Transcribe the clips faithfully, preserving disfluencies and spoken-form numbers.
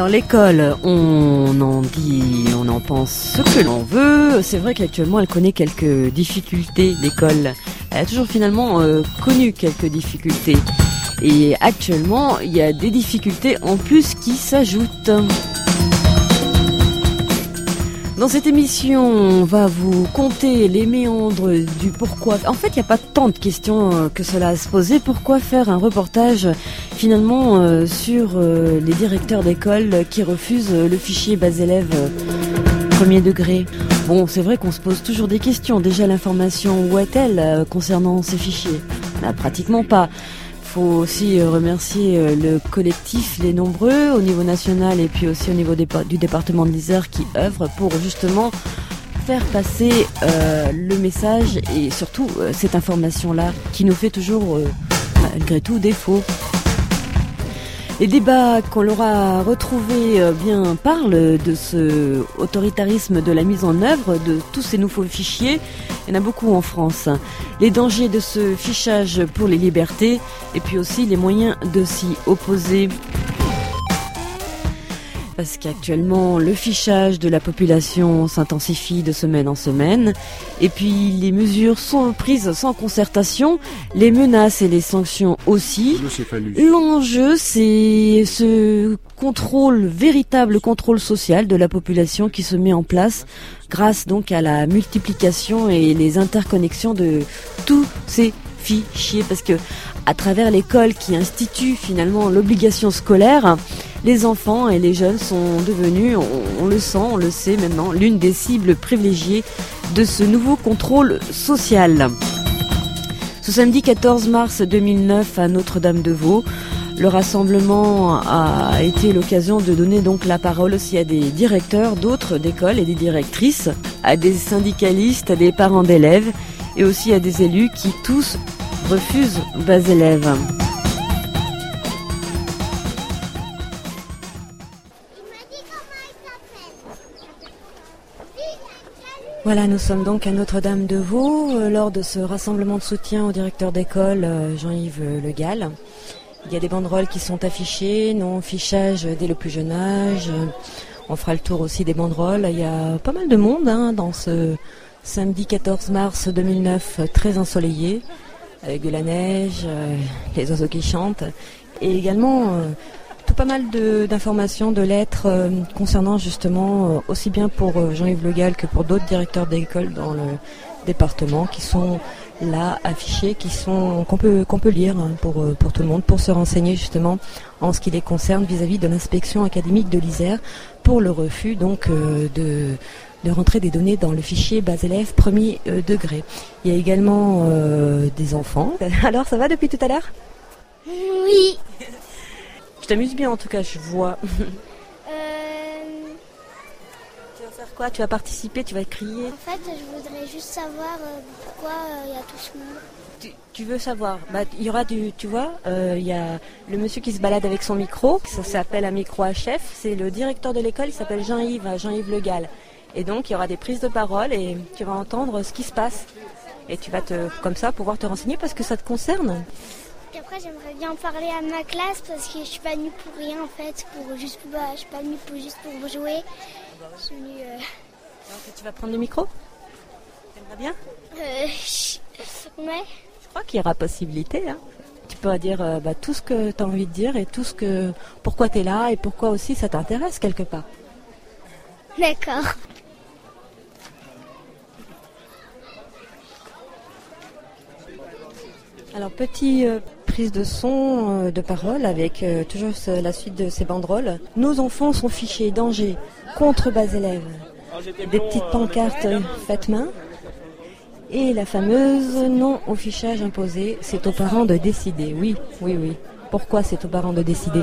Alors l'école, on en dit, on en pense ce que l'on veut. C'est vrai qu'actuellement elle connaît quelques difficultés, l'école. Elle a toujours finalement euh, connu quelques difficultés. Et actuellement, il y a des difficultés en plus qui s'ajoutent. Dans cette émission, on va vous conter les méandres du pourquoi. En fait, il n'y a pas tant de questions que cela à se poser. Pourquoi faire un reportage finalement euh, sur euh, les directeurs d'école qui refusent le fichier bas élèves euh, premier degré? Bon, c'est vrai qu'on se pose toujours des questions. Déjà, l'information, où est-elle euh, concernant ces fichiers? Bah, pratiquement pas. Il faut aussi remercier le collectif Les Nombreux au niveau national et puis aussi au niveau du département de l'Isère qui œuvre pour justement faire passer euh, le message et surtout euh, cette information-là qui nous fait toujours, euh, malgré tout, défaut. Les débats qu'on l'aura retrouvés euh, bien parlent de ce autoritarisme de la mise en œuvre de tous ces nouveaux fichiers. Il y en a beaucoup en France. Les dangers de ce fichage pour les libertés et puis aussi les moyens de s'y opposer. Parce qu'actuellement, le fichage de la population s'intensifie de semaine en semaine. Et puis, les mesures sont prises sans concertation, les menaces et les sanctions aussi. L'enjeu, c'est ce contrôle, véritable contrôle social de la population qui se met en place grâce donc à la multiplication et les interconnexions de tous ces fichiers. Parce que à travers l'école qui institue finalement l'obligation scolaire, les enfants et les jeunes sont devenus, on, on le sent, on le sait maintenant, l'une des cibles privilégiées de ce nouveau contrôle social. Ce samedi quatorze mars deux mille neuf à Notre-Dame-de-Vaux, le rassemblement a été l'occasion de donner donc la parole aussi à des directeurs d'autres d'écoles et des directrices, à des syndicalistes, à des parents d'élèves et aussi à des élus qui tous refusent bas élèves. Voilà, nous sommes donc à Notre-Dame-de-Vaux euh, lors de ce rassemblement de soutien au directeur d'école euh, Jean-Yves Le Gall. Il y a des banderoles qui sont affichées, non fichage dès le plus jeune âge. On fera le tour aussi des banderoles. Il y a pas mal de monde hein, dans ce samedi quatorze mars deux mille neuf, très ensoleillé, avec de la neige, euh, les oiseaux qui chantent, et également euh, tout pas mal de, d'informations, de lettres euh, concernant justement, euh, aussi bien pour euh, Jean-Yves Le Gall que pour d'autres directeurs d'école dans le département, qui sont là affichés, qui sont qu'on peut qu'on peut lire hein, pour euh, pour tout le monde, pour se renseigner justement en ce qui les concerne vis-à-vis de l'inspection académique de l'Isère pour le refus donc euh, de de rentrer des données dans le fichier bas élèves premier euh, degré. Il y a également euh, des enfants. Alors, ça va depuis tout à l'heure? Oui. Je t'amuse bien en tout cas, je vois. Euh... Tu vas faire quoi? Tu vas participer? Tu vas crier? En fait, je voudrais juste savoir euh, pourquoi il euh, y a tout ce monde. Tu, tu veux savoir? Bah, il y aura du, tu vois, il euh, y a le monsieur qui se balade avec son micro. Ça s'appelle un micro à chef. C'est le directeur de l'école. Il s'appelle Jean-Yves, Jean-Yves Le Gall. Et donc, il y aura des prises de parole et tu vas entendre ce qui se passe. Et tu vas te, comme ça, pouvoir te renseigner parce que ça te concerne. Et après, j'aimerais bien en parler à ma classe parce que je suis pas venue pour rien en fait, pour juste, bah, je suis pas venue pour juste pour jouer. Je suis venue. Euh... Alors, tu vas prendre le micro? T'aimerais bien? Euh, je... ouais. Je crois qu'il y aura possibilité. Hein. Tu pourras dire euh, bah, tout ce que tu as envie de dire et tout ce que, pourquoi tu es là et pourquoi aussi ça t'intéresse quelque part. D'accord. Alors, petite euh, prise de son, euh, de parole avec euh, toujours ce, la suite de ces banderoles. Nos enfants sont fichés, danger, contre bas élèves. Des petites pancartes euh, faites main. Et la fameuse non au fichage imposé, c'est aux parents de décider. Oui, oui, oui. Pourquoi c'est aux parents de décider?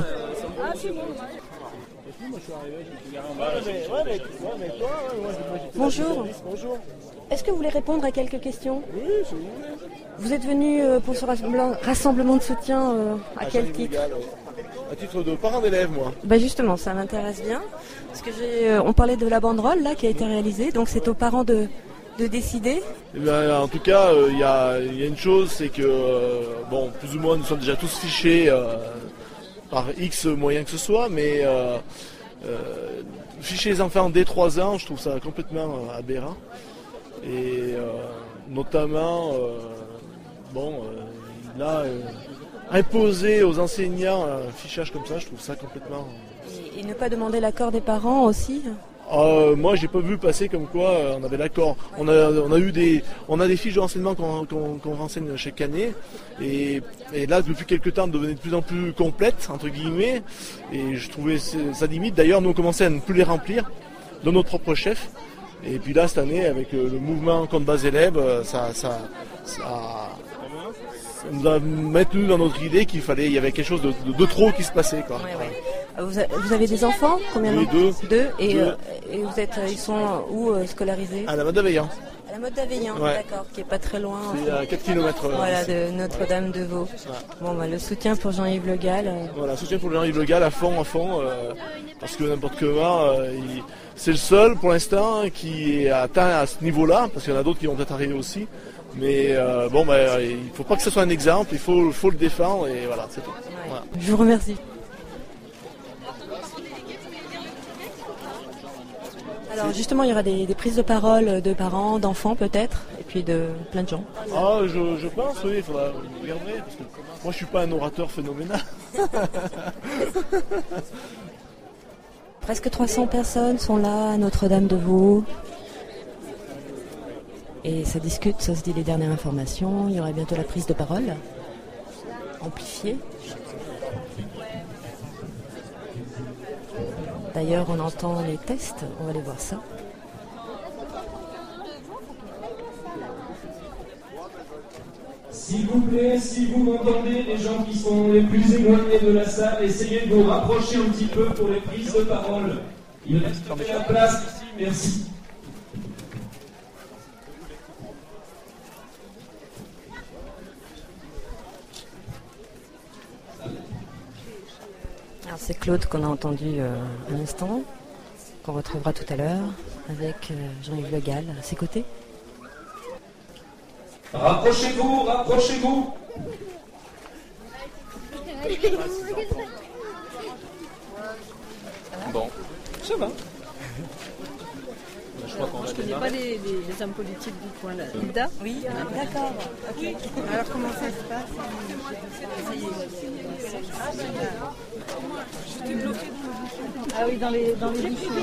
Bonjour. Bonjour. Est-ce que vous voulez répondre à quelques questions? Oui, si vous voulez. Vous êtes venu pour ce rassemblement de soutien euh, à quel titre? À titre de parent d'élève, moi. Bah justement, ça m'intéresse bien. Parce que j'ai, euh, on parlait de la banderole là qui a été réalisée, donc c'est aux parents de, de décider. Eh bien, en tout cas, il euh, y, a, y a une chose, c'est que, euh, bon, plus ou moins, nous sommes déjà tous fichés euh, par X moyens que ce soit, mais euh, Euh, ficher les enfants dès trois ans, je trouve ça complètement euh, aberrant. Et euh, notamment, euh, bon, euh, là, euh, imposer aux enseignants un fichage comme ça, je trouve ça complètement... Et, et ne pas demander l'accord des parents aussi? Euh, moi, j'ai pas vu passer comme quoi euh, on avait l'accord. On a, on a eu des, on a des fiches de renseignement qu'on, qu'on, qu'on renseigne chaque année, et, et là, depuis quelques temps, devenait de plus en plus complète entre guillemets. Et je trouvais ça limite. D'ailleurs, nous on commençait à ne plus les remplir de notre propre chef. Et puis là, cette année, avec le, le mouvement contre bas élèves, ça, ça, ça, ça nous a maintenu dans notre idée qu'il fallait, il y avait quelque chose de, de, de trop qui se passait, quoi. Ouais, ouais. Vous, a, vous avez des enfants? Combien Oui, deux. Deux. Et, deux. Euh, et vous êtes, ils sont où euh, scolarisés? À la Motte d'Aveillan. À la Motte d'Aveillan, ouais. D'accord, qui est pas très loin. C'est à quatre kilomètres. Voilà, de Notre-Dame-de-Vaux. Ouais. Bon, bah, le soutien pour Jean-Yves Le Gall. Euh... Voilà, soutien pour Jean-Yves Le Gall à fond, à fond, euh, parce que n'importe comment, euh, il, c'est le seul pour l'instant qui est atteint à ce niveau-là, parce qu'il y en a d'autres qui vont peut-être arriver aussi. Mais euh, bon, bah, il ne faut pas que ce soit un exemple, il faut, faut le défendre et voilà, c'est tout. Ouais. Voilà. Je vous remercie. Alors justement, il y aura des, des prises de parole de parents, d'enfants peut-être, et puis de plein de gens. Ah, je, je pense, oui, il faudra regarder, parce que moi je suis pas un orateur phénoménal. Presque trois cents personnes sont là à Notre-Dame-de-Vaux. Et ça discute, ça se dit les dernières informations. Il y aura bientôt la prise de parole, amplifiée. D'ailleurs, on entend les tests, on va aller voir ça. S'il vous plaît, si vous m'entendez, les gens qui sont les plus éloignés de la salle, essayez de vous rapprocher un petit peu pour les prises de parole. Il reste de la place ici, merci. Alors c'est Claude qu'on a entendu euh, un instant, qu'on retrouvera tout à l'heure avec euh, Jean-Yves Le Gall à ses côtés. Rapprochez-vous, rapprochez-vous. Bon, ça va. Je ne connais pas les, les, les hommes politiques du coin là. Hilda? Oui, d'accord. Okay. Alors comment ça se passe? Ah oui, dans les dans les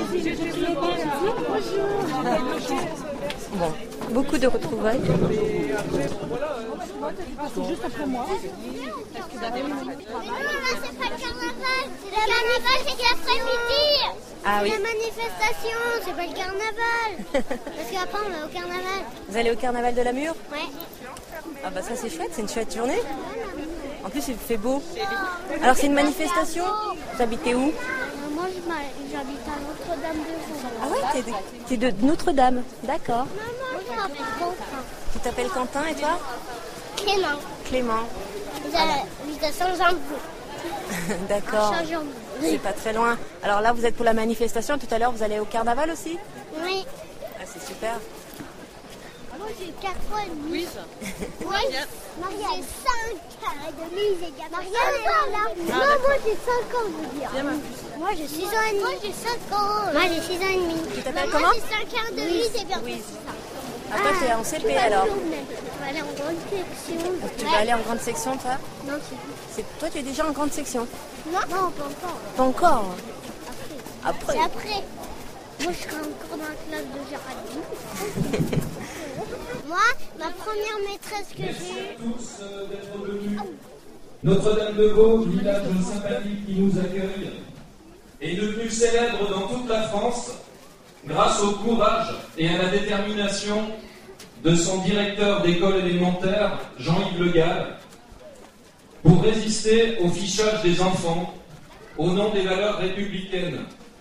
Bon, beaucoup de retrouvailles. C'est juste après moi. C'est pas le carnaval. Le carnaval, c'est l'après-midi. Ah oui. La manifestation, c'est pas le carnaval. Parce qu'après, on va au carnaval. Vous allez au carnaval de la Mure? Ouais. Ah bah ça c'est chouette, c'est une chouette journée. En plus il fait beau. Alors c'est une manifestation? Vous habitez où? Moi, j'habite à Notre-Dame-de-Vaux. Ah ouais, t'es de, t'es de Notre-Dame, d'accord. Moi, je m'appelle Quentin. Tu t'appelles Quentin et toi? Clément. Clément. J'habite à Saint-Jean-de-Vaux. D'accord. Saint-Jean-de-Vaux. C'est pas très loin. Alors là vous êtes pour la manifestation, tout à l'heure vous allez au carnaval aussi? Oui. Ah c'est super. Moi j'ai quatre ans et demi. Oui. Moi j'ai cinq ans et demi. Marianne est là. Non, moi j'ai cinq ans, je veux dire. Moi j'ai six ans et demi. Moi j'ai cinq ans. Moi j'ai six ans et demi. Tu t'appelles moi, comment? Moi j'ai cinq ans et demi, c'est bientôt Oui. six ans. Ah toi t'es en C P alors? Je vais aller en grande section. Tu vas aller en grande section toi? Non, c'est c'est... Toi tu es déjà en grande section? Non, non, pas encore. Pas encore? Après. Après. C'est après. Moi je serai encore dans la classe de Géraldine. Moi, ma première maîtresse que j'ai eue. Tous euh, d'être venus. Notre-Dame-de-Vaux, village sympathique qui nous accueille, est devenu célèbre dans toute la France grâce au courage et à la détermination de son directeur d'école élémentaire, Jean-Yves Le Gall, pour résister au fichage des enfants au nom des valeurs républicaines.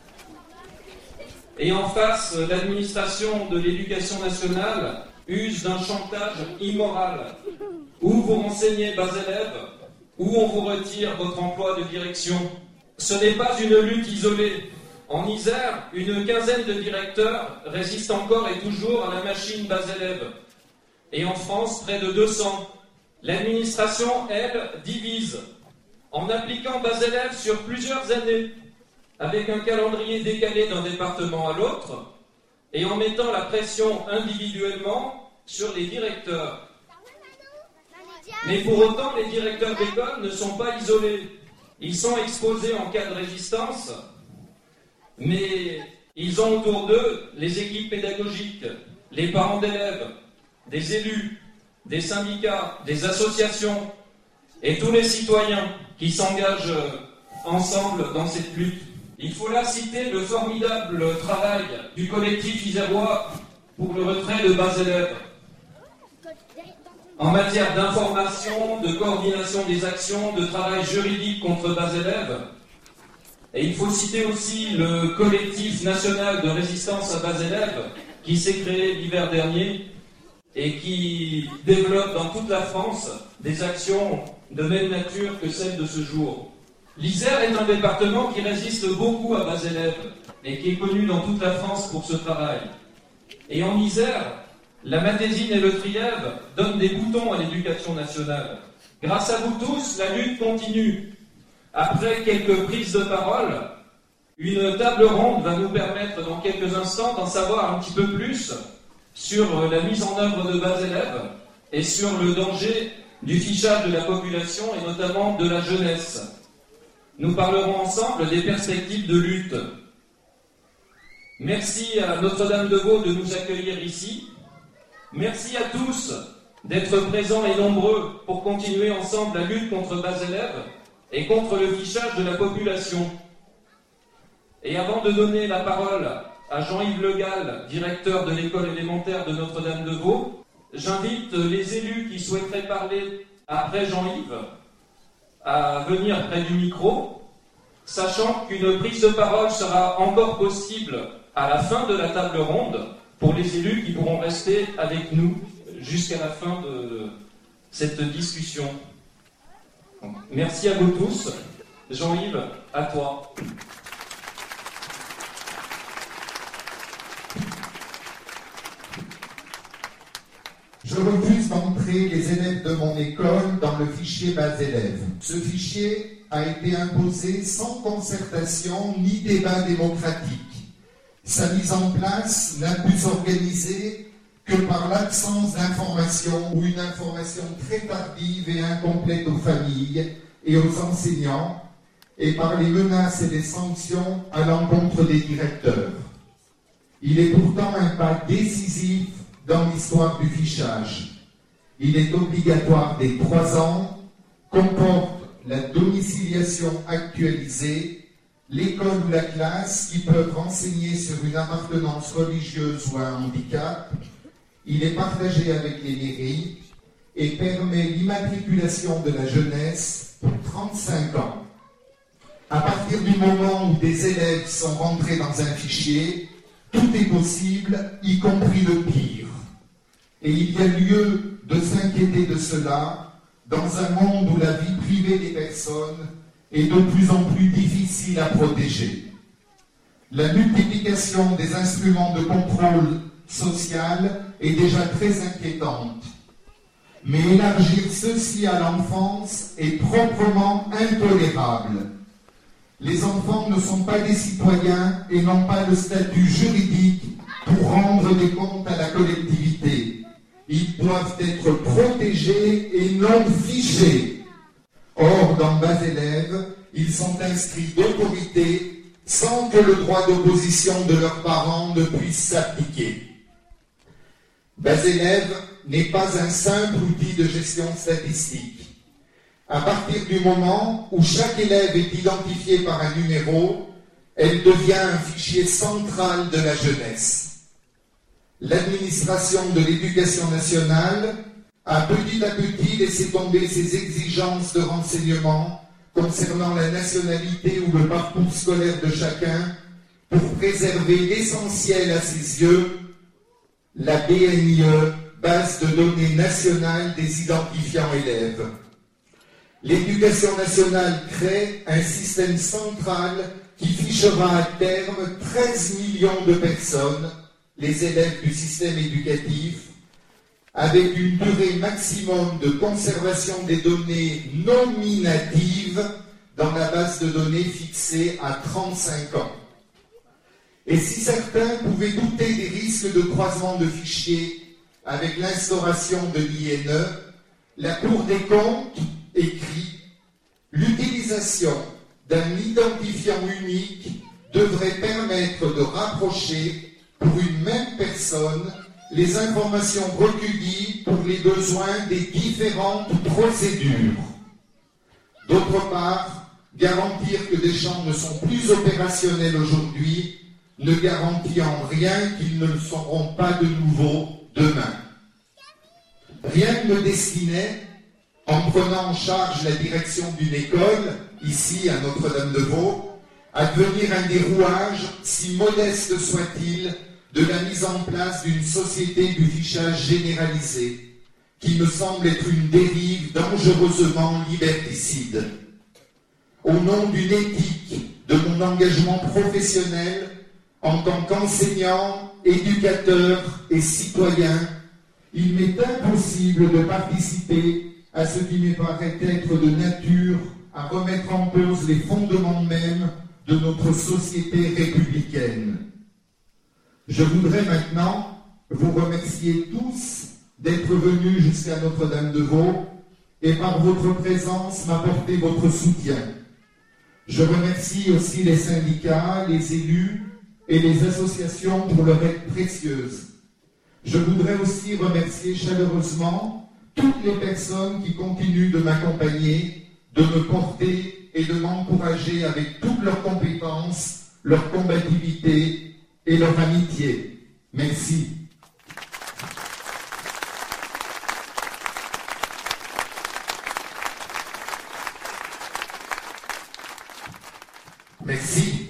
Et en face, l'administration de l'éducation nationale use d'un chantage immoral. Ou vous renseignez bas élèves, ou on vous retire votre emploi de direction. Ce n'est pas une lutte isolée. En Isère, une quinzaine de directeurs résistent encore et toujours à la machine bas élèves. Et en France, près de deux cents. L'administration, elle, divise, en appliquant bas élèves sur plusieurs années. avec un calendrier décalé d'un département à l'autre, et en mettant la pression individuellement sur les directeurs. Mais pour autant, les directeurs d'école ne sont pas isolés. Ils sont exposés en cas de résistance, mais ils ont autour d'eux les équipes pédagogiques, les parents d'élèves, des élus, des syndicats, des associations et tous les citoyens qui s'engagent ensemble dans cette lutte. Il faut là citer le formidable travail du collectif isérois pour le retrait de bas élèves. En matière d'information, de coordination des actions, de travail juridique contre bas élèves. Et il faut citer aussi le collectif national de résistance à bas élèves qui s'est créé l'hiver dernier et qui développe dans toute la France des actions de même nature que celles de ce jour. L'Isère est un département qui résiste beaucoup à bas élèves et qui est connu dans toute la France pour ce travail. Et en Isère, la Matésine et le Trièves donnent des boutons à l'éducation nationale. Grâce à vous tous, la lutte continue. Après quelques prises de parole, une table ronde va nous permettre dans quelques instants d'en savoir un petit peu plus sur la mise en œuvre de bas élèves et sur le danger du fichage de la population et notamment de la jeunesse. Nous parlerons ensemble des perspectives de lutte. Merci à Notre-Dame-de-Vaux de nous accueillir ici. Merci à tous d'être présents et nombreux pour continuer ensemble la lutte contre bas élèves et contre le fichage de la population. Et avant de donner la parole à Jean-Yves Le Gall, directeur de l'école élémentaire de Notre-Dame-de-Vaux, j'invite les élus qui souhaiteraient parler après Jean-Yves à venir près du micro, sachant qu'une prise de parole sera encore possible à la fin de la table ronde pour les élus qui pourront rester avec nous jusqu'à la fin de cette discussion. Merci à vous tous. Jean-Yves, à toi. Je refuse d'entrer les élèves de mon école dans le fichier bas élèves. Ce fichier a été imposé sans concertation ni débat démocratique. Sa mise en place n'a pu s'organiser que par l'absence d'information ou une information très tardive et incomplète aux familles et aux enseignants et par les menaces et les sanctions à l'encontre des directeurs. Il est pourtant un pas décisif dans l'histoire du fichage. Il est obligatoire dès trois ans, comporte la domiciliation actualisée, l'école ou la classe qui peuvent renseigner sur une appartenance religieuse ou un handicap. Il est partagé avec les mairies et permet l'immatriculation de la jeunesse pour trente-cinq ans. À partir du moment où des élèves sont rentrés dans un fichier, tout est possible, y compris le pire. Et il y a lieu de s'inquiéter de cela dans un monde où la vie privée des personnes est de plus en plus difficile à protéger. La multiplication des instruments de contrôle social est déjà très inquiétante. Mais élargir ceci à l'enfance est proprement intolérable. Les enfants ne sont pas des citoyens et n'ont pas le statut juridique pour rendre des comptes à la collectivité. Ils doivent être protégés et non fichés. Or, dans bas élèves, ils sont inscrits d'autorité sans que le droit d'opposition de leurs parents ne puisse s'appliquer. Bas élèves n'est pas un simple outil de gestion statistique. À partir du moment où chaque élève est identifié par un numéro, elle devient un fichier central de la jeunesse. L'administration de l'éducation nationale a petit à petit laissé tomber ses exigences de renseignement concernant la nationalité ou le parcours scolaire de chacun pour préserver l'essentiel à ses yeux, la B N I E, base de données nationale des identifiants élèves. L'éducation nationale crée un système central qui fichera à terme treize millions de personnes, les élèves du système éducatif, avec une durée maximum de conservation des données nominatives dans la base de données fixée à trente-cinq ans. Et si certains pouvaient douter des risques de croisement de fichiers avec l'instauration de l'I N E, la Cour des comptes écrit « L'utilisation d'un identifiant unique devrait permettre de rapprocher pour une même personne les informations recueillies pour les besoins des différentes procédures. D'autre part, garantir que des champs ne sont plus opérationnels aujourd'hui ne garantit en rien qu'ils ne le seront pas de nouveau demain. Rien ne destinait, en prenant en charge la direction d'une école, ici à Notre-Dame-de-Vaux, à devenir un des rouages, si modeste soit-il, de la mise en place d'une société du fichage généralisé, qui me semble être une dérive dangereusement liberticide. Au nom d'une éthique de mon engagement professionnel, en tant qu'enseignant, éducateur et citoyen, il m'est impossible de participer à ce qui me paraît être de nature à remettre en cause les fondements mêmes de notre société républicaine. Je voudrais maintenant vous remercier tous d'être venus jusqu'à Notre-Dame-de-Vaux et par votre présence m'apporter votre soutien. Je remercie aussi les syndicats, les élus et les associations pour leur aide précieuse. Je voudrais aussi remercier chaleureusement toutes les personnes qui continuent de m'accompagner, de me porter et de m'encourager avec toutes leurs compétences, leur combativité et leur amitié. Merci. Merci.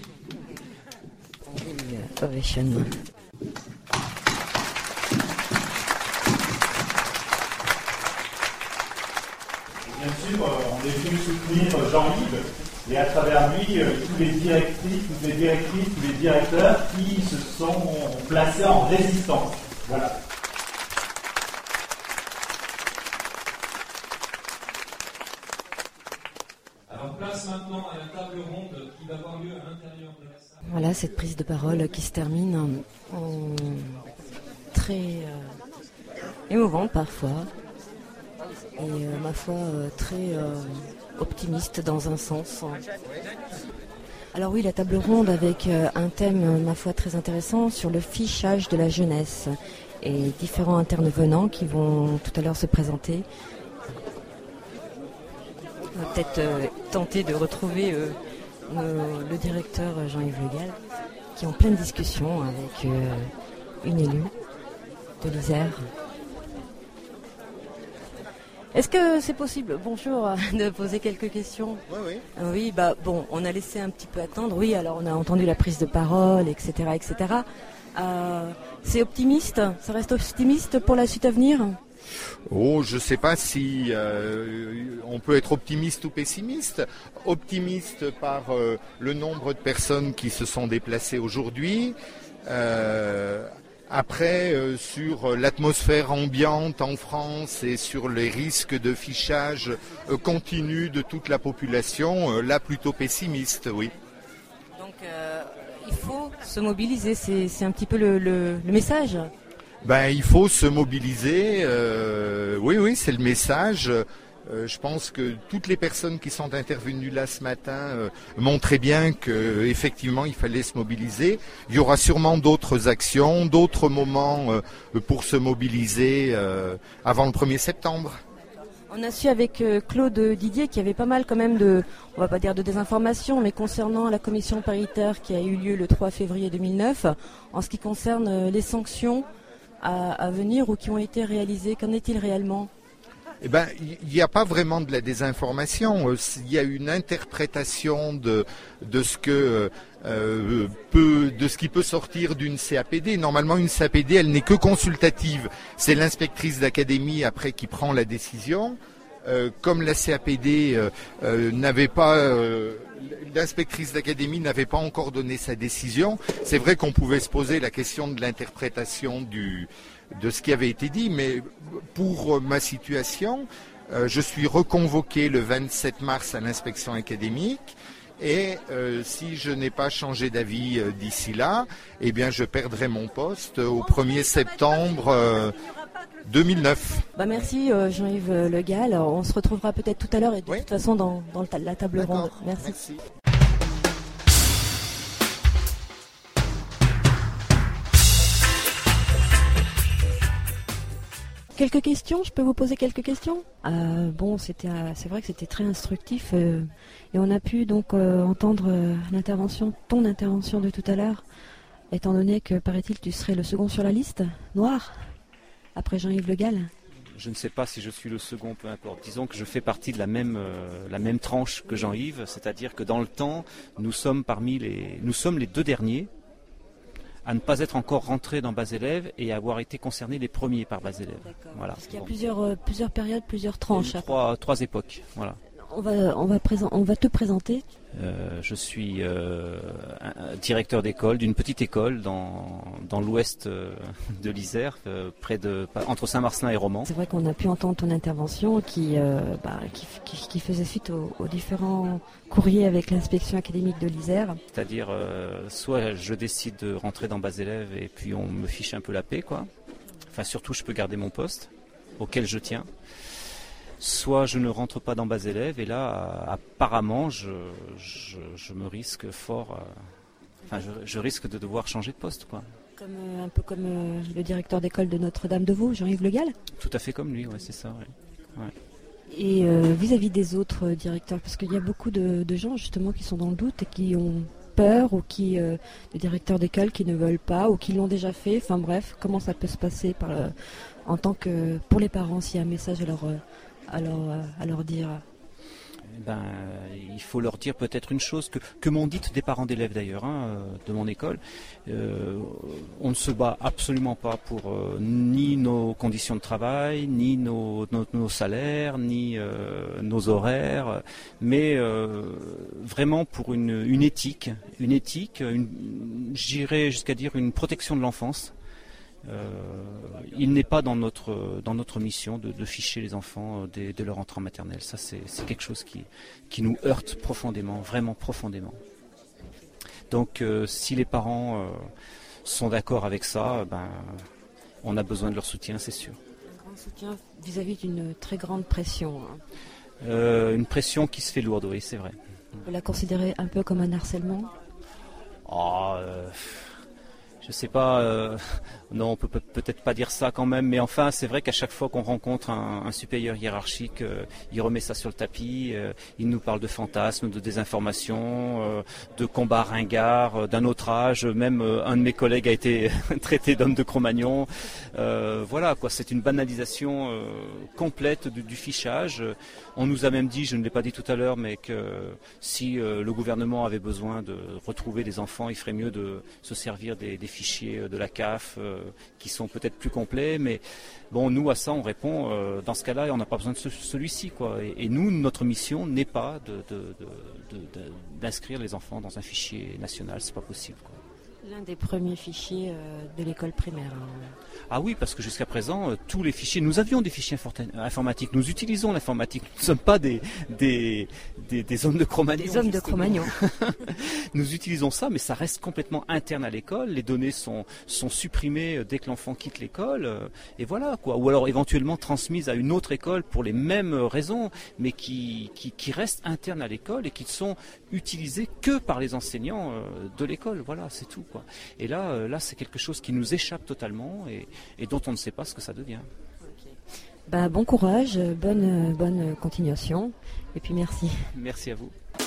Ovation. Bien sûr, on est venu soutenir Jean-Yves et à travers lui, tous les directrices, toutes les directrices, tous les directeurs qui se sont placés en résistance. Voilà. Alors place maintenant à la table ronde qui va avoir lieu à l'intérieur de la salle. Voilà cette prise de parole qui se termine en, en très euh, émouvante parfois. Et euh, ma foi euh, très euh, optimiste dans un sens. Alors oui, la table ronde avec euh, un thème, ma foi, très intéressant sur le fichage de la jeunesse et différents intervenants qui vont tout à l'heure se présenter. On va peut-être euh, tenter de retrouver euh, le, le directeur Jean-Yves Le Gall qui est en pleine discussion avec euh, une élue de l'Isère. Est-ce que c'est possible, bonjour, de poser quelques questions ? Oui, oui. Oui, bah bon, on a laissé un petit peu attendre. Oui, alors on a entendu la prise de parole, et cetera, et cetera. Euh, c'est optimiste ? Ça reste optimiste pour la suite à venir ? Oh, je ne sais pas si euh, on peut être optimiste ou pessimiste. Optimiste par euh, le nombre de personnes qui se sont déplacées aujourd'hui. Euh, Après, euh, sur l'atmosphère ambiante en France et sur les risques de fichage euh, continu de toute la population, euh, là plutôt pessimiste, oui. Donc euh, il faut se mobiliser, c'est, c'est un petit peu le, le, le message. Ben, il faut se mobiliser, euh, oui, oui, c'est le message. Euh, je pense que toutes les personnes qui sont intervenues là ce matin euh, montraient bien qu'effectivement il fallait se mobiliser. Il y aura sûrement d'autres actions, d'autres moments euh, pour se mobiliser euh, avant le premier septembre. On a su avec euh, Claude Didier qu'il y avait pas mal quand même de, on va pas dire de désinformation, mais concernant la commission paritaire qui a eu lieu le trois février deux mille neuf, en ce qui concerne euh, les sanctions à, à venir ou qui ont été réalisées, qu'en est-il réellement ? Eh ben, il n'y a pas vraiment de la désinformation. Il y a une interprétation de, de ce que euh, peut, de ce qui peut sortir d'une C A P D. Normalement, une C A P D, elle n'est que consultative. C'est l'inspectrice d'académie après qui prend la décision. Euh, comme la C A P D euh, euh, n'avait pas, euh, l'inspectrice d'académie n'avait pas encore donné sa décision, c'est vrai qu'on pouvait se poser la question de l'interprétation du de ce qui avait été dit, mais pour ma situation, Euh, je suis reconvoqué le vingt-sept mars à l'inspection académique. Et euh, si je n'ai pas changé d'avis euh, d'ici là, eh bien je perdrai mon poste au premier septembre euh, deux mille neuf. Bah merci euh, Jean-Yves Le Gall. On se retrouvera peut-être tout à l'heure et de oui. toute façon dans, dans le ta- la table D'accord. ronde. Merci. Merci. Quelques questions, je peux vous poser quelques questions. Euh, bon, c'était, euh, c'est vrai que c'était très instructif euh, et on a pu donc euh, entendre euh, l'intervention, ton intervention de tout à l'heure, étant donné que paraît-il tu serais le second sur la liste, noir, après Jean-Yves Le Gall. Je ne sais pas si je suis le second, peu importe. Disons que je fais partie de la même, euh, la même tranche que Jean-Yves, c'est-à-dire que dans le temps, nous sommes parmi les, nous sommes les deux derniers à ne pas être encore rentrés dans Bas Élèves et à avoir été concernés les premiers par Bas Élèves. Voilà. Parce qu'il y a bon. plusieurs, euh, plusieurs périodes, plusieurs tranches. Trois, trois époques. Voilà. On va, on va, présent, on va te présenter. Euh, je suis euh, un, un directeur d'école d'une petite école dans, dans l'ouest euh, de l'Isère, euh, près de, entre Saint-Marcelin et Romans. C'est vrai qu'on a pu entendre ton intervention qui, euh, bah, qui, qui, qui faisait suite aux, aux différents courriers avec l'inspection académique de l'Isère. C'est-à-dire, euh, soit je décide de rentrer dans Bas Élèves et puis on me fiche un peu la paix, quoi. Enfin, surtout, je peux garder mon poste auquel je tiens. Soit je ne rentre pas dans Bas Élèves et là, apparemment, je, je, je me risque fort. Euh, enfin, je, je risque de devoir changer de poste, quoi. Comme, euh, un peu comme euh, le directeur d'école de Notre-Dame-de-Vaux, Jean-Yves Le Gall. Tout à fait comme lui, ouais, c'est ça. Ouais. Ouais. Et euh, vis-à-vis des autres euh, directeurs, parce qu'il y a beaucoup de, de gens justement qui sont dans le doute et qui ont peur, ou qui euh, des directeurs d'école qui ne veulent pas, ou qui l'ont déjà fait. Enfin bref, comment ça peut se passer par, euh, en tant que pour les parents, s'il y a un message à leur euh, À leur, à leur dire ben, il faut leur dire peut-être une chose que, que m'ont dite des parents d'élèves d'ailleurs, hein, de mon école. Euh, on ne se bat absolument pas pour euh, ni nos conditions de travail, ni nos, nos, nos salaires, ni euh, nos horaires, mais euh, vraiment pour une, une éthique, une éthique, une, j'irais jusqu'à dire une protection de l'enfance. Euh, il n'est pas dans notre, dans notre mission de, de ficher les enfants dès, dès leur entrée en maternelle. Ça, c'est, c'est quelque chose qui, qui nous heurte profondément, vraiment profondément. Donc, euh, si les parents euh, sont d'accord avec ça, ben, on a besoin de leur soutien, c'est sûr. Un grand soutien vis-à-vis d'une très grande pression. Hein. Euh, une pression qui se fait lourde, oui, c'est vrai. On peut la considérer un peu comme un harcèlement ? Oh, euh... Je sais pas, euh, non, on peut peut-être pas dire ça quand même, mais enfin, c'est vrai qu'à chaque fois qu'on rencontre un, un supérieur hiérarchique, euh, il remet ça sur le tapis, euh, il nous parle de fantasmes, de désinformation, euh, de combats ringards, euh, d'un autre âge, même euh, un de mes collègues a été traité d'homme de Cro-Magnon. Euh, voilà, quoi, c'est une banalisation euh, complète du, du fichage. On nous a même dit, je ne l'ai pas dit tout à l'heure, mais que si euh, le gouvernement avait besoin de retrouver des enfants, il ferait mieux de se servir des, des fichiers de la C A F euh, qui sont peut-être plus complets. Mais bon, nous, à ça, on répond, euh, dans ce cas-là, on n'a pas besoin de ce, celui-ci, quoi. Et, et nous, notre mission n'est pas de, de, de, de, de, d'inscrire les enfants dans un fichier national, c'est pas possible, quoi. L'un des premiers fichiers euh, de l'école primaire. Hein. Ah oui, parce que jusqu'à présent, euh, tous les fichiers, nous avions des fichiers infor- informatiques, nous utilisons l'informatique, nous ne sommes pas des, des, des, des hommes de Cro-Magnon. Des hommes de Cro-Magnon. Nous utilisons ça, mais ça reste complètement interne à l'école, les données sont, sont supprimées dès que l'enfant quitte l'école, euh, et voilà, quoi. Ou alors éventuellement transmises à une autre école pour les mêmes raisons, mais qui, qui, qui restent internes à l'école et qui sont utilisées que par les enseignants euh, de l'école, voilà, c'est tout. Quoi. Et là, euh, là, c'est quelque chose qui nous échappe totalement et, et dont on ne sait pas ce que ça devient. Okay. Bah, bon courage, bonne, bonne continuation, et puis merci. Merci à vous.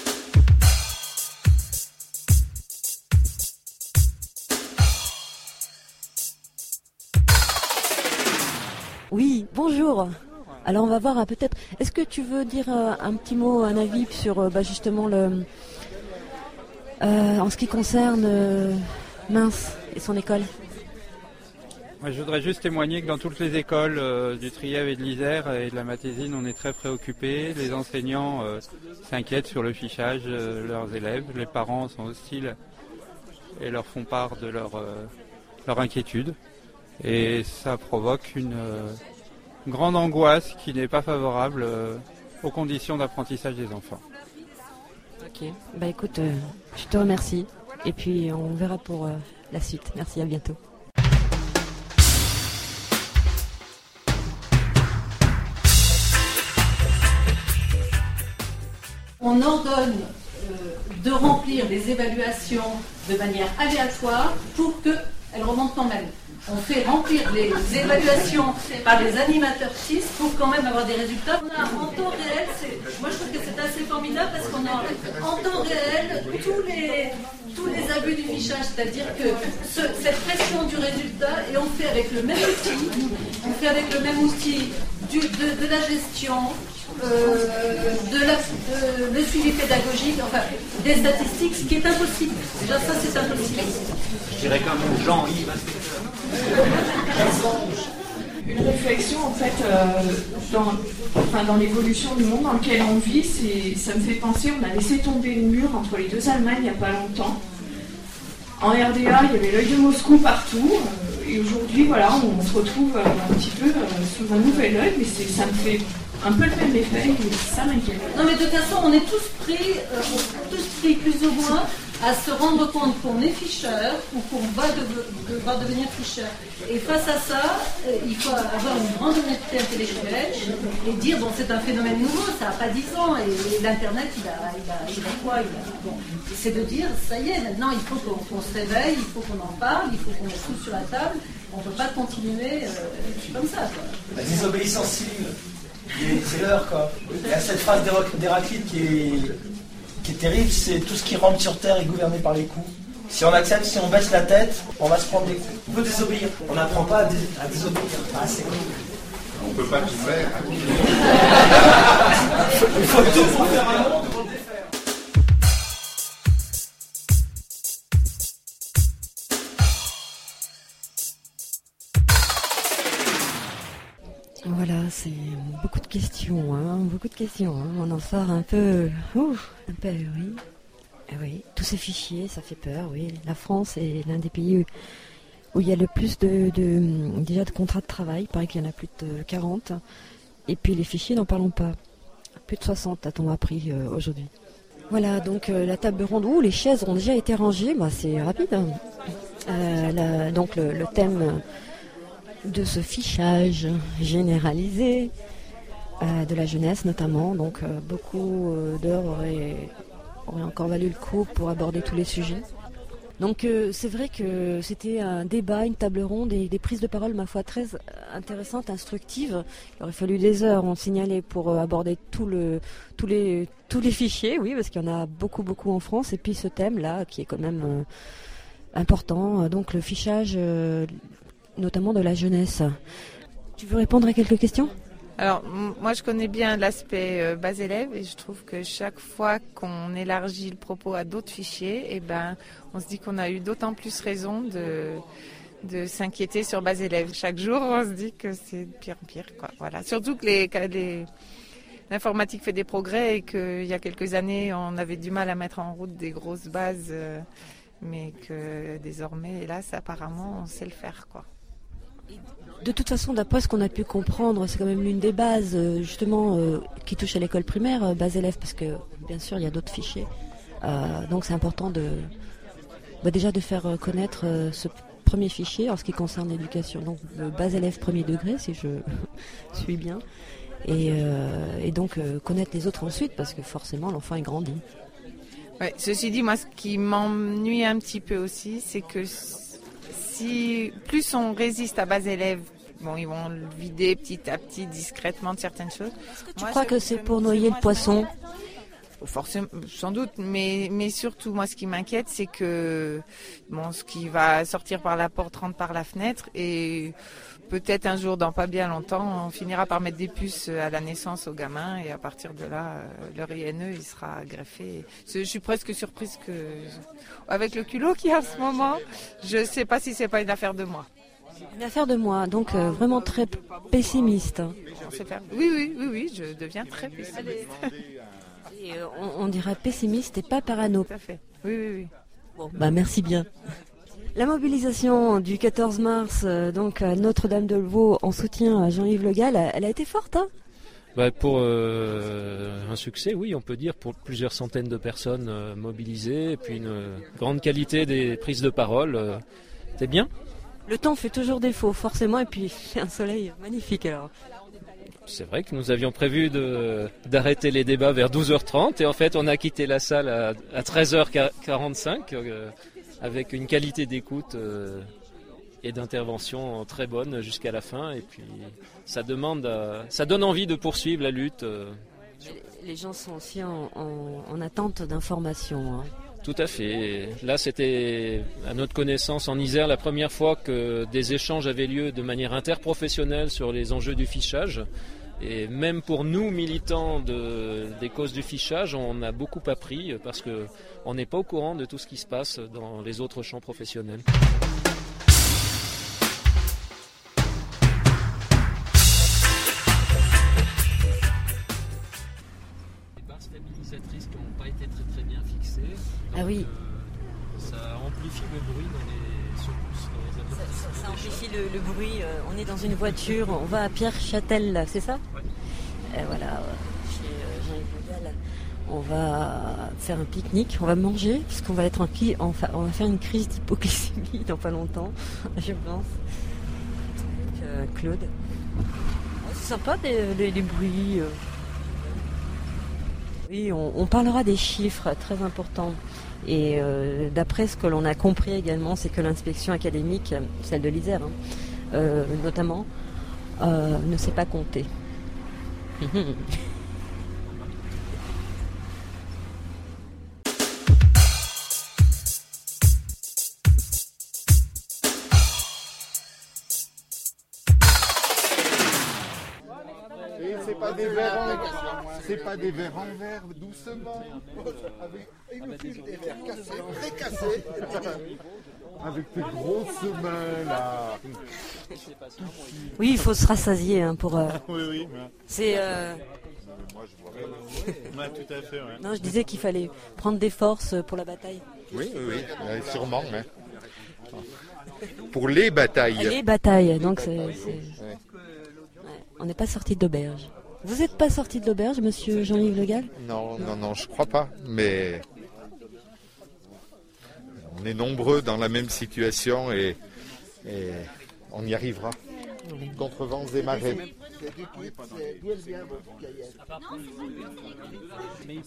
Oui, bonjour. Alors on va voir euh, peut-être. Est-ce que tu veux dire euh, un petit mot, un avis sur euh, bah, justement le. Euh, en ce qui concerne euh, Mince et son école. Moi, je voudrais juste témoigner que dans toutes les écoles euh, du Trièves et de l'Isère et de la Matésine, on est très préoccupés. Les enseignants euh, s'inquiètent sur le fichage de euh, leurs élèves. Les parents sont hostiles et leur font part de leur, euh, leur inquiétude. Et ça provoque une, euh, grande angoisse qui n'est pas favorable euh, aux conditions d'apprentissage des enfants. Ok, bah écoute, euh, je te remercie et puis on verra pour euh, la suite. Merci, à bientôt. On ordonne euh, de remplir les évaluations de manière aléatoire pour qu'elles remontent quand même. On fait remplir les évaluations par les animateurs T I S pour quand même avoir des résultats. On a en temps réel, c'est, moi je trouve que c'est assez formidable parce qu'on a en temps réel tous les, tous les abus du fichage, c'est-à-dire que ce, cette pression du résultat, et on fait avec le même outil, on fait avec le même outil du, de, de la gestion, euh, de, la, de le suivi pédagogique, enfin des statistiques, ce qui est impossible. Déjà ça c'est impossible. Je dirais quand même Jean-Yves. Une réflexion en fait euh, dans, enfin, dans l'évolution du monde dans lequel on vit, c'est, ça me fait penser, on a laissé tomber le mur entre les deux Allemagnes il n'y a pas longtemps. En R D A, il y avait l'œil de Moscou partout, euh, et aujourd'hui, voilà, on se retrouve euh, un petit peu euh, sous un nouvel œil, mais c'est, ça me fait un peu le même effet, et ça m'inquiète. Non mais de toute façon, on est tous pris, euh, tous pris plus ou moins à se rendre compte qu'on est ficheur ou qu'on va, de, de, va devenir ficheur. Et face à ça, euh, il faut avoir une grande honnêteté intellectuelle et dire bon c'est un phénomène nouveau, ça n'a pas dix ans et, et l'internet il a, il a, il a quoi il a, bon, c'est de dire ça y est, maintenant il faut qu'on, qu'on se réveille, il faut qu'on en parle, il faut qu'on mette tout sur la table, on ne peut pas continuer euh, comme ça. Quoi. La désobéissance civile, c'est l'heure quoi. Il y a cette phrase d'Héraclite qui est qui est terrible, c'est tout ce qui rampe sur terre est gouverné par les coups. Si on accepte, si on baisse la tête, on va se prendre des coups. On peut désobéir. On n'apprend pas à, dé à désobéir. Ah, c'est cool. On ne peut pas tout faire. Il faut tout pour faire un monde pour le défaire. Voilà, c'est beaucoup de questions, hein, beaucoup de questions. Hein. On en sort un peu, ouf, un peu, oui. Oui, tous ces fichiers, ça fait peur, oui. La France est l'un des pays où, où il y a le plus de, de déjà de contrats de travail. Il paraît qu'il y en a plus de quarante. Et puis les fichiers, n'en parlons pas. Plus de soixante, a-t-on appris euh, aujourd'hui. Voilà, donc euh, la table ronde, où les chaises ont déjà été rangées, bah, c'est rapide. Hein. Euh, la, donc le, le thème de ce fichage généralisé euh, de la jeunesse notamment, donc euh, beaucoup euh, d'heures auraient, auraient encore valu le coup pour aborder tous les sujets. Donc euh, c'est vrai que c'était un débat, une table ronde et des prises de parole ma foi très intéressantes, instructives. Il aurait fallu des heures, on signalait, pour euh, aborder tout le, tous, les, tous les fichiers, oui, parce qu'il y en a beaucoup beaucoup en France, et puis ce thème-là qui est quand même euh, important, donc le fichage euh, notamment de la jeunesse. Tu veux répondre à quelques questions ? Alors, m- moi je connais bien l'aspect euh, bas élève et je trouve que chaque fois qu'on élargit le propos à d'autres fichiers, eh ben, on se dit qu'on a eu d'autant plus raison de, de s'inquiéter sur bas élève. Chaque jour, on se dit que c'est de pire en pire, quoi. Voilà. Surtout que les, les, l'informatique fait des progrès et qu'il y a quelques années, on avait du mal à mettre en route des grosses bases, euh, mais que désormais, hélas, apparemment, on sait le faire, quoi. De toute façon, d'après ce qu'on a pu comprendre, c'est quand même l'une des bases, justement, euh, qui touche à l'école primaire, euh, bas élèves, parce que, bien sûr, il y a d'autres fichiers. Euh, donc, c'est important de, bah, déjà de faire connaître euh, ce premier fichier en ce qui concerne l'éducation. Donc, le bas élève premier degré, si je suis bien. Et, euh, et donc, euh, connaître les autres ensuite, parce que forcément, l'enfant est grandi. Ouais, ceci dit, moi, ce qui m'ennuie un petit peu aussi, c'est que si plus on résiste à bas élèves, bon, ils vont le vider petit à petit, discrètement de certaines choses. Tu moi, crois que c'est pour noyer le poisson ? Forcément, sans doute, mais, mais surtout, moi, ce qui m'inquiète, c'est que bon, ce qui va sortir par la porte rentre par la fenêtre, et peut-être un jour, dans pas bien longtemps, on finira par mettre des puces à la naissance aux gamins, et à partir de là, leur I N E, il sera greffé. Je suis presque surprise que, avec le culot qu'il y a en ce moment, je ne sais pas si c'est pas une affaire de moi. Une affaire de moi, donc euh, vraiment très pessimiste. Oui, oui, oui, oui, je deviens très pessimiste. Et, euh, on, on dirait pessimiste et pas parano. Tout à fait. Oui, oui, oui. Bon, bah merci bien. La mobilisation du quatorze mars, euh, donc à Notre-Dame-de-Levaux, en soutien à Jean-Yves Le Gall, elle a été forte, hein? Bah pour euh, un succès, oui, on peut dire, pour plusieurs centaines de personnes euh, mobilisées, et puis une euh, grande qualité des prises de parole. Euh, c'est bien. Le temps fait toujours défaut, forcément, et puis il fait un soleil magnifique alors. C'est vrai que nous avions prévu de, d'arrêter les débats vers douze heures trente, et en fait on a quitté la salle à, à treize heures quarante-cinq, euh, avec une qualité d'écoute euh, et d'intervention très bonne jusqu'à la fin, et puis ça demande, euh, ça donne envie de poursuivre la lutte. Euh. Les gens sont aussi en, en, en attente d'informations. Hein. Tout à fait. Là, c'était, à notre connaissance, en Isère, la première fois que des échanges avaient lieu de manière interprofessionnelle sur les enjeux du fichage. Et même pour nous, militants de, des causes du fichage, on a beaucoup appris parce qu'on n'est pas au courant de tout ce qui se passe dans les autres champs professionnels. Stabilisatrices qui n'ont pas été très très bien fixées. Donc, ah oui. Euh, ça amplifie le bruit dans les secousses, dans les avertissements. Ça, ça amplifie le, le bruit. Euh, on est dans une voiture, on va à Pierre-Châtel, c'est ça? Oui. Et voilà, euh, chez euh, Jean-Yves Le Gall, on va faire un pique-nique, on va manger, puisqu'on va être en qui, enfin, on va faire une crise d'hypoglycémie dans pas longtemps, je pense. Avec euh, Claude. C'est sympa les, les, les bruits. Euh. Oui, on, on parlera des chiffres très importants. Et euh, d'après ce que l'on a compris également, c'est que l'inspection académique, celle de l'Isère hein, euh, notamment, euh, ne sait pas compter. C'est pas des verres en c'est pas des verres en verre, doucement. Avec une fiche des verres cassés, très cassés. Avec tes grosses mains là. Oui, il faut se rassasier hein, pour. Euh... oui, oui. C'est. Euh... Moi, je vois. Ouais, tout à fait. Ouais. Non, je disais qu'il fallait prendre des forces pour la bataille. Oui, oui, oui, euh, sûrement. Hein. Pour les batailles. Les batailles, donc c'est. c'est... Ouais. On n'est pas sorti d'auberge. Vous n'êtes pas sorti de l'auberge, monsieur Jean-Yves Le Gall? Non, non, non, je crois pas. Mais on est nombreux dans la même situation et, et on y arrivera. Contre vents et marées. Mais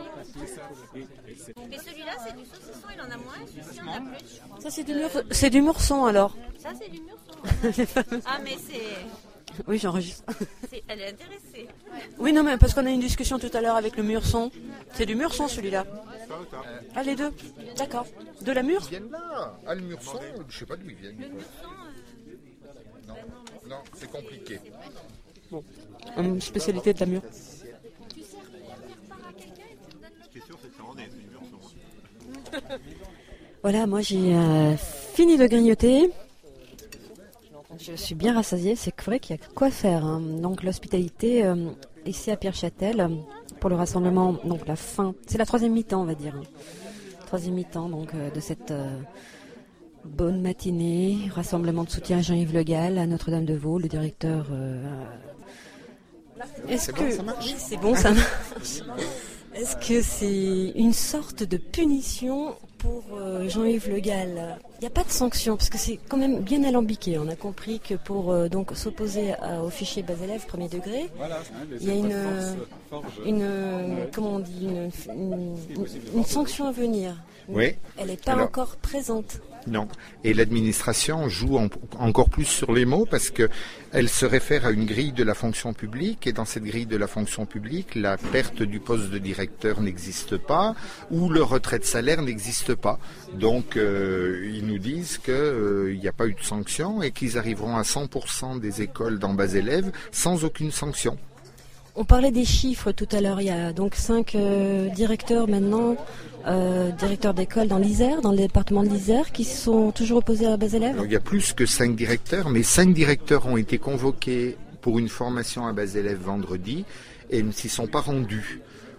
celui-là, c'est du saucisson, il en a moins, celui-ci en a plus. Ça, c'est du, mur... c'est du Murson alors. Ça, c'est du Murson. Ah, mais c'est. Oui, j'enregistre. C'est... Elle est intéressée. Oui, non, mais parce qu'on a eu une discussion tout à l'heure avec le Murson. C'est du Murson celui-là. Ah, les deux. D'accord. De la Mure? Ils viennent là. Ah, le Murson, je sais pas d'où ils viennent. Le Murson. Non, non, c'est compliqué. Bon, une spécialité de la Mure. Tu sers faire part à quelqu'un et tu me donnes le. Ce qui est sûr, c'est que ça en est, c'est du Murson. Voilà, moi j'ai euh, fini de grignoter. Je suis bien rassasiée, c'est vrai qu'il y a quoi faire. Hein. Donc l'hospitalité euh, ici à Pierre-Châtel pour le rassemblement, donc la fin, c'est la troisième mi-temps on va dire. Hein. Troisième mi-temps donc euh, de cette euh, bonne matinée, rassemblement de soutien à Jean-Yves Le Gall, à Notre-Dame-de-Vaux, le directeur. Euh, Est-ce c'est que bon, ça marche oui, c'est bon, ça marche. Est-ce que c'est une sorte de punition pour euh, Jean-Yves Le Gall? Il n'y a pas de sanction, parce que c'est quand même bien alambiqué. On a compris que pour euh, donc s'opposer à, au fichier bas élèves premier degré, voilà, il y a une, force, une ouais. comment on dit, une, une, une, une sanction à venir. Oui. Elle n'est pas Alors, encore présente. Non. Et l'administration joue en, encore plus sur les mots parce que elle se réfère à une grille de la fonction publique et dans cette grille de la fonction publique, la perte du poste de directeur n'existe pas ou le retrait de salaire n'existe pas. Donc, euh, ils nous disent qu'il n'y euh, a pas eu de sanction et qu'ils arriveront à cent pour cent des écoles dans bas élèves sans aucune sanction. On parlait des chiffres tout à l'heure. Il y a donc cinq euh, directeurs maintenant, euh, directeurs d'école dans l'Isère, dans le département de l'Isère, qui sont toujours opposés à bas élèves. Alors, il y a plus que cinq directeurs, mais cinq directeurs ont été convoqués pour une formation à bas élèves vendredi et ne s'y sont pas rendus.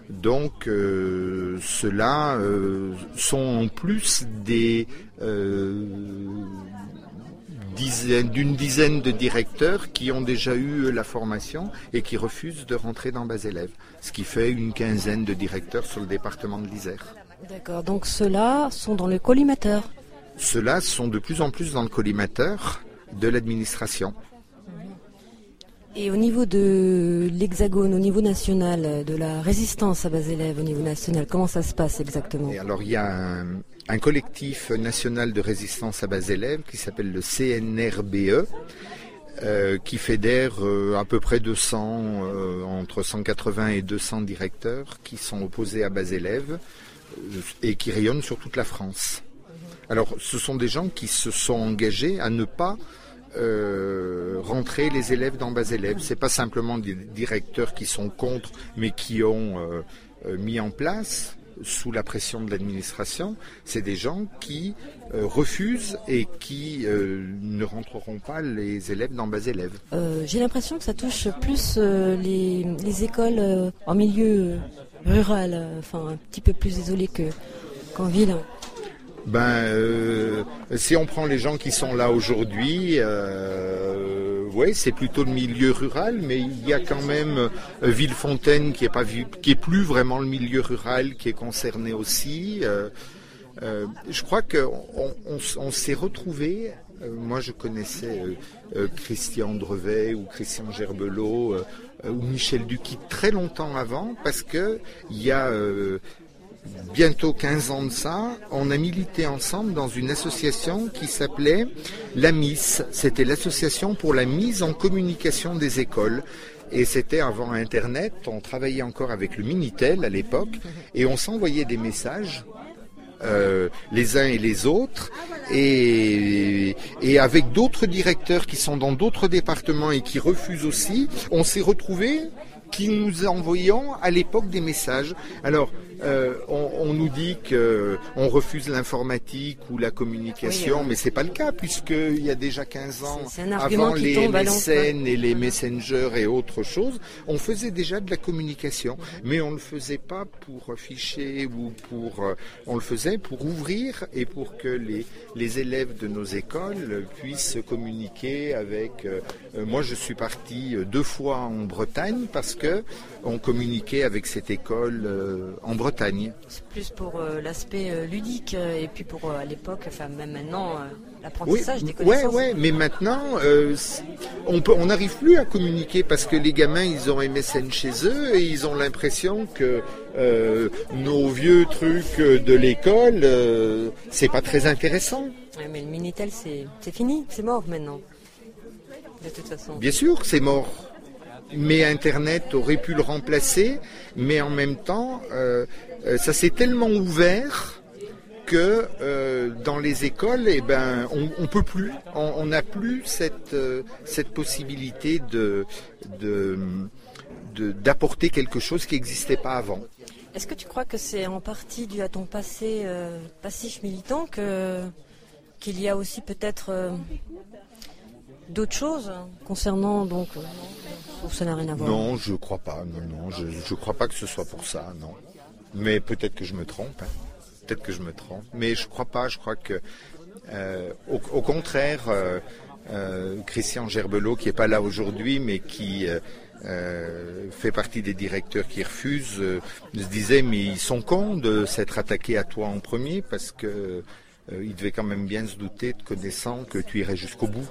Donc euh, ceux-là euh, sont en plus des euh, dizaines, d'une dizaine de directeurs qui ont déjà eu la formation et qui refusent de rentrer dans Bas-Élève, ce qui fait une quinzaine de directeurs sur le département de l'Isère. D'accord, donc ceux-là sont dans le collimateur. Ceux-là sont de plus en plus dans le collimateur de l'administration. Et au niveau de l'Hexagone, au niveau national, de la résistance à Bas-Élève au niveau national, comment ça se passe exactement? Et alors il y a un, un collectif national de résistance à Bas-Élève qui s'appelle le C N R B E, euh, qui fédère euh, à peu près deux cents, euh, entre cent quatre-vingts et deux cents directeurs qui sont opposés à Bas-Élève euh, et qui rayonnent sur toute la France. Alors ce sont des gens qui se sont engagés à ne pas Euh, rentrer les élèves dans Bas-Élève. C'est pas simplement des directeurs qui sont contre, mais qui ont euh, euh, mis en place, sous la pression de l'administration, c'est des gens qui euh, refusent et qui euh, ne rentreront pas les élèves dans Bas-Élève. Euh, j'ai l'impression que ça touche plus euh, les, les écoles euh, en milieu rural, euh, enfin un petit peu plus isolé que, qu'en ville. Ben, euh, si on prend les gens qui sont là aujourd'hui, euh, ouais, c'est plutôt le milieu rural, mais il y a quand même euh, Villefontaine qui est pas vu, qui est plus vraiment le milieu rural qui est concerné aussi. Euh, euh, je crois que on, on, on s'est retrouvé. Euh, moi, je connaissais euh, euh, Christian Drevet ou Christian Gerbelot euh, ou Michel Duquy très longtemps avant, parce que il y a euh, bientôt quinze ans de ça, on a milité ensemble dans une association qui s'appelait l'A M I S. C'était l'association pour la mise en communication des écoles. Et c'était avant Internet, on travaillait encore avec le Minitel à l'époque, et on s'envoyait des messages, euh, les uns et les autres, et, et avec d'autres directeurs qui sont dans d'autres départements et qui refusent aussi, on s'est retrouvés qui nous envoyons à l'époque des messages. Alors, euh, on, on nous dit qu'on refuse l'informatique ou la communication, oui, mais c'est pas le cas, puisqu'il y a déjà quinze ans, c'est, c'est avant les M S N et les Messenger et autres choses, on faisait déjà de la communication, mais on ne le faisait pas pour ficher ou pour... On le faisait pour ouvrir et pour que les, les élèves de nos écoles puissent communiquer avec... Euh, moi, je suis parti deux fois en Bretagne parce que on communiquait avec cette école euh, en Bretagne. C'est plus pour euh, l'aspect euh, ludique euh, et puis pour euh, à l'époque, enfin même maintenant, euh, l'apprentissage oui, des connaissances. Ouais, ouais, mais maintenant, euh, on peut, on n'arrive plus à communiquer parce que les gamins, ils ont M S N chez eux et ils ont l'impression que euh, nos vieux trucs de l'école, euh, c'est pas très intéressant. Ouais, mais le Minitel, c'est, c'est fini, c'est mort maintenant. De toute façon. Bien sûr, c'est mort. Mais Internet aurait pu le remplacer, mais en même temps, euh, ça s'est tellement ouvert que euh, dans les écoles, eh ben, on ne peut plus, on n'a plus cette, euh, cette possibilité de, de, de, d'apporter quelque chose qui n'existait pas avant. Est-ce que tu crois que c'est en partie dû à ton passé euh, passif militant que, qu'il y a aussi peut-être euh, d'autres choses concernant donc... Euh, Ou ça n'a rien à voir? Non, je crois pas. Non, non, je ne crois pas que ce soit pour ça, non. Mais peut-être que je me trompe. Hein. Peut-être que je me trompe. Mais je crois pas. Je crois que, euh, au, au contraire, euh, euh, Christian Gerbelot, qui est pas là aujourd'hui, mais qui euh, euh, fait partie des directeurs qui refusent, euh, se disait mais ils sont cons de s'être attaqués à toi en premier parce que euh, ils devaient quand même bien se douter, te connaissant, que tu irais jusqu'au bout.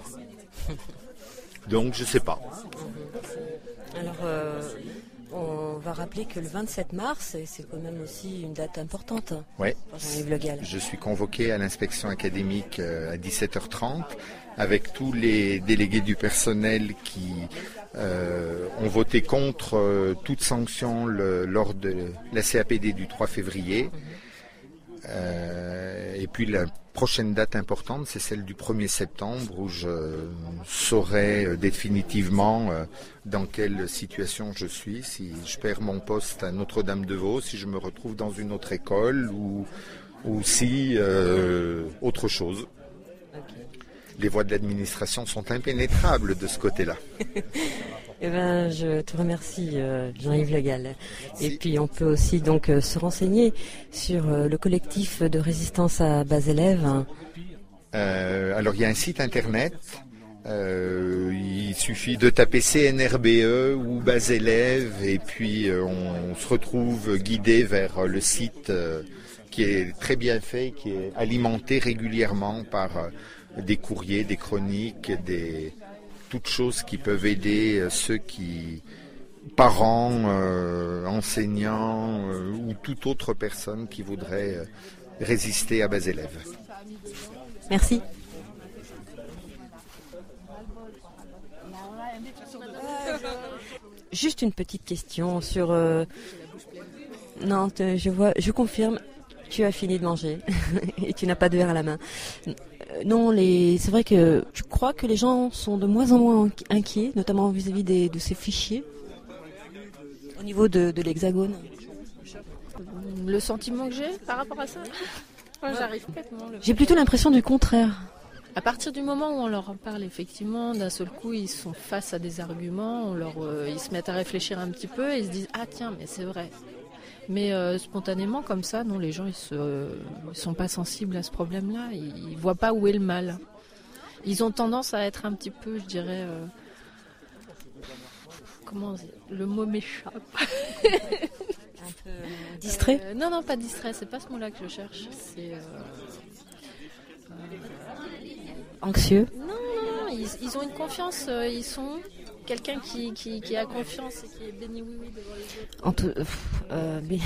Donc je sais pas. Alors, euh, on va rappeler que le vingt-sept mars, c'est quand même aussi une date importante. Oui. Jean-Yves Le Gall. Je suis convoqué à l'inspection académique à dix-sept heures trente avec tous les délégués du personnel qui euh, ont voté contre euh, toute sanction le, lors de la C A P D du trois février. Mm-hmm. Euh, et puis la prochaine date importante, c'est celle du premier septembre où je saurai définitivement dans quelle situation je suis, si je perds mon poste à Notre-Dame-de-Vaux, si je me retrouve dans une autre école ou, ou si euh, autre chose. Okay. Les voies de l'administration sont impénétrables de ce côté-là. Eh ben, je te remercie, euh, Jean-Yves Le Gall. Et puis, on peut aussi donc euh, se renseigner sur euh, le collectif de résistance à bas élèves. Euh, alors, il y a un site internet. Euh, il suffit de taper C N R B E ou bas élèves et puis euh, on, on se retrouve guidé vers le site euh, qui est très bien fait, qui est alimenté régulièrement par euh, des courriers, des chroniques, des toutes choses qui peuvent aider ceux qui, parents, euh, enseignants euh, ou toute autre personne qui voudrait euh, résister à bas élèves. Merci. Juste une petite question sur... Euh... Non, te, je vois, je confirme, tu as fini de manger et tu n'as pas de verre à la main. Euh, non, les, c'est vrai que tu crois que les gens sont de moins en moins inquiets, notamment vis-à-vis des, de ces fichiers, au niveau de, de l'Hexagone. Le sentiment que j'ai par rapport à ça, moi, j'arrive complètement. J'ai plutôt l'impression du contraire. À partir du moment où on leur en parle, effectivement, d'un seul coup, ils sont face à des arguments, on leur, euh, ils se mettent à réfléchir un petit peu et ils se disent « Ah tiens, mais c'est vrai ». Mais euh, spontanément, comme ça, non, les gens, ils ne euh, sont pas sensibles à ce problème-là, ils ne voient pas où est le mal. Ils ont tendance à être un petit peu, je dirais... Euh, comment dire, le mot m'échappe. Un peu distrait euh, Non, non, pas distrait, c'est pas ce mot-là que je cherche. C'est... Euh, Anxieux? Non, non, non, ils, ils ont une confiance, euh, ils sont quelqu'un qui, qui, qui a confiance et qui est béni oui oui devant les autres. En tout, euh, mais...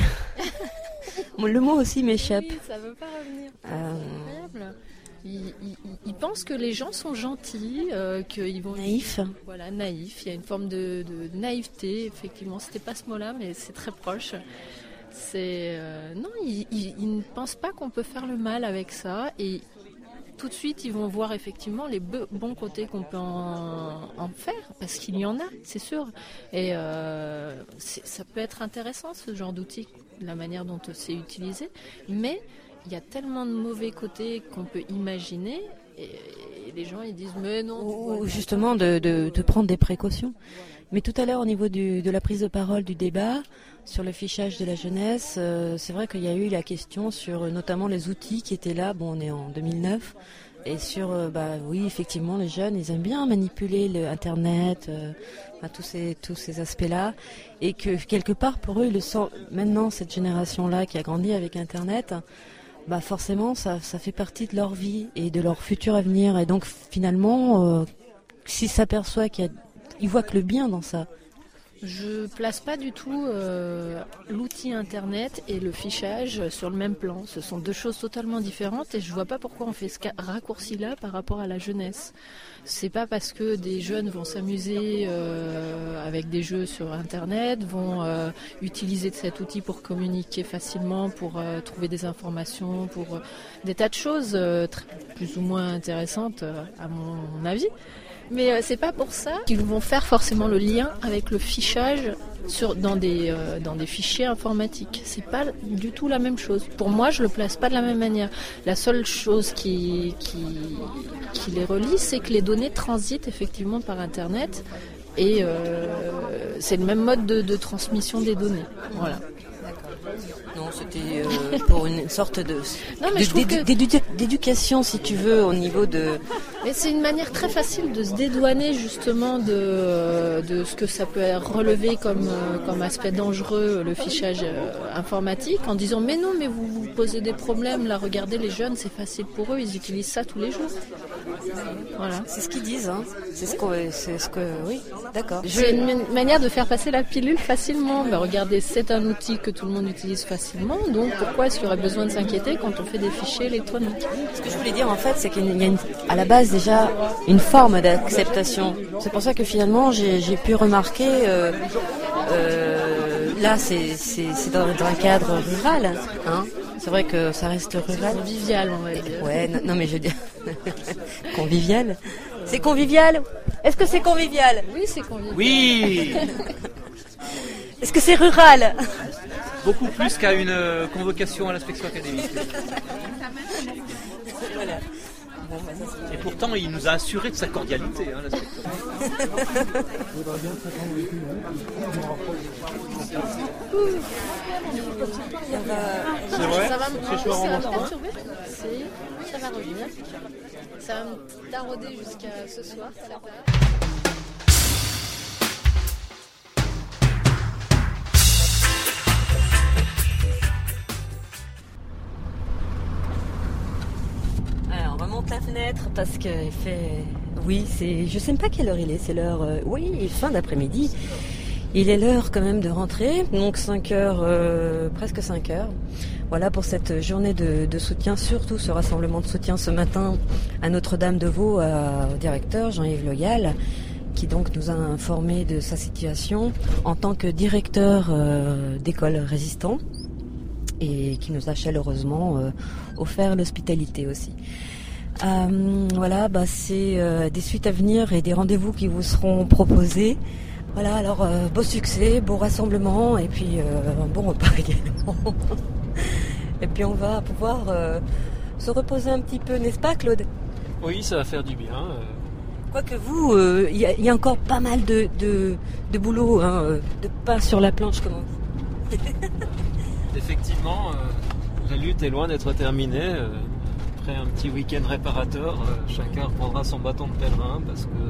Le mot aussi m'échappe. Oui, ça veut pas revenir. Euh... Incroyable. Ils, ils, ils pensent que les gens sont gentils, euh, qu'ils vont... Naïfs. Voilà, naïfs. Il y a une forme de, de naïveté, effectivement. C'était pas ce mot-là, mais c'est très proche. C'est... Euh, non, ils, ils, ils ne pensent pas qu'on peut faire le mal avec ça et... Tout de suite, ils vont voir effectivement les bons côtés qu'on peut en, en faire, parce qu'il y en a, c'est sûr. Et euh, c'est, ça peut être intéressant, ce genre d'outil, la manière dont c'est utilisé. Mais il y a tellement de mauvais côtés qu'on peut imaginer, et, et les gens ils disent mais non. Ou justement de, de, de prendre des précautions. Mais tout à l'heure, au niveau du, de la prise de parole du débat sur le fichage de la jeunesse, euh, c'est vrai qu'il y a eu la question sur euh, notamment les outils qui étaient là. Bon, on est en deux mille neuf. Et sur, euh, bah oui, effectivement, les jeunes, ils aiment bien manipuler le Internet, euh, bah, tous ces, tous ces aspects-là. Et que quelque part, pour eux, ils le sentent, maintenant, cette génération-là qui a grandi avec Internet, bah forcément, ça, ça fait partie de leur vie et de leur futur avenir. Et donc, finalement, euh, s'ils s'aperçoivent qu'il y a ils voient que le bien dans ça. Je place pas du tout euh, l'outil internet et le fichage sur le même plan. Ce sont deux choses totalement différentes et je vois pas pourquoi on fait ce raccourci-là par rapport à la jeunesse. C'est pas parce que des jeunes vont s'amuser euh, avec des jeux sur internet, vont euh, utiliser cet outil pour communiquer facilement, pour euh, trouver des informations, pour euh, des tas de choses euh, très, plus ou moins intéressantes euh, à mon avis. Mais euh, c'est pas pour ça qu'ils vont faire forcément le lien avec le fichage sur, dans, des, euh, dans des fichiers informatiques. C'est pas du tout la même chose. Pour moi, je le place pas de la même manière. La seule chose qui, qui, qui les relie, c'est que les données transitent effectivement par Internet et euh, c'est le même mode de, de transmission des données. Voilà. Non, c'était euh, pour une sorte de, non, mais de, de, d'édu- que... d'éducation, si tu veux, au niveau de... Mais c'est une manière très facile de se dédouaner justement de, de ce que ça peut relever comme, comme aspect dangereux, le fichage informatique, en disant mais non, mais vous vous posez des problèmes, là regardez les jeunes, c'est facile pour eux, ils utilisent ça tous les jours. Voilà. C'est ce qu'ils disent, hein. C'est ce que, c'est ce que, oui, d'accord. C'est Je... une manière de faire passer la pilule facilement. Ben, regardez, c'est un outil que tout le monde utilise facilement, donc pourquoi est-ce qu'il y aurait besoin de s'inquiéter quand on fait des fichiers électroniques? Ce que je voulais dire en fait, c'est qu'il y a une, à la base déjà une forme d'acceptation. C'est pour ça que finalement j'ai, j'ai pu remarquer, euh, euh, là c'est, c'est, c'est dans, dans un cadre rural, hein. C'est vrai que ça reste rural. Convivial, on va dire. Ouais, non, non mais je veux dire convivial. C'est convivial. Est-ce que c'est convivial? Oui, c'est convivial. Oui. Est-ce que c'est rural? Beaucoup plus qu'à une convocation à l'inspection académique. Voilà. Et pourtant, il nous a assuré de sa cordialité, hein, l'inspecteur. C'est vrai. Ça va me Ce soir, on mange pas. Ça va revenir. Ça va me tarauder jusqu'à ce soir. Alors, on remonte la fenêtre parce qu'il fait... Oui, c'est... Je sais même pas quelle heure il est. C'est l'heure... euh, Oui, fin d'après-midi. Il est l'heure quand même de rentrer. Donc cinq heures, euh, presque cinq heures. Voilà pour cette journée de, de soutien. Surtout ce rassemblement de soutien ce matin à Notre-Dame-de-Vaux, à- au directeur Jean-Yves Loyal, qui donc nous a informé de sa situation en tant que directeur euh, d'école résistant, et qui nous a chaleureusement euh, offert l'hospitalité aussi. Euh, voilà, bah, c'est euh, des suites à venir et des rendez-vous qui vous seront proposés. Voilà, alors euh, beau succès, beau rassemblement et puis euh, un bon repas également. Et puis on va pouvoir euh, se reposer un petit peu, n'est-ce pas Claude? Oui, ça va faire du bien. euh. Quoique vous, il euh, y, a- y a encore pas mal de, de, de boulot, hein, euh, de pain sur la planche comme on dit. Effectivement, euh, la lutte est loin d'être terminée. euh, après un petit week-end réparateur, euh, chacun reprendra son bâton de pèlerin parce que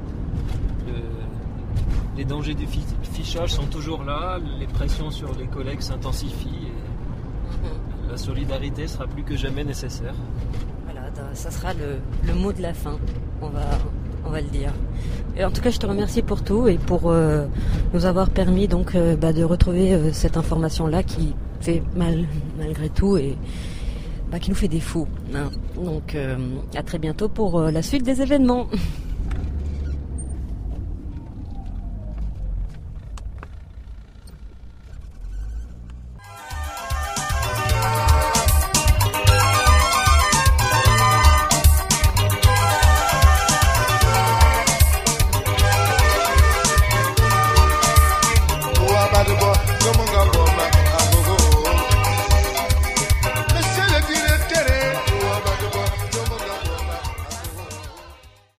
le- les dangers du fi- fichage sont toujours là, les pressions sur les collègues s'intensifient et la solidarité sera plus que jamais nécessaire. Voilà, ça sera le, le mot de la fin, on va, on va le dire. Et en tout cas, je te remercie pour tout et pour euh, nous avoir permis donc euh, bah, de retrouver euh, cette information-là qui fait mal malgré tout et bah, qui nous fait des fous. Hein. Donc, euh, à très bientôt pour euh, la suite des événements.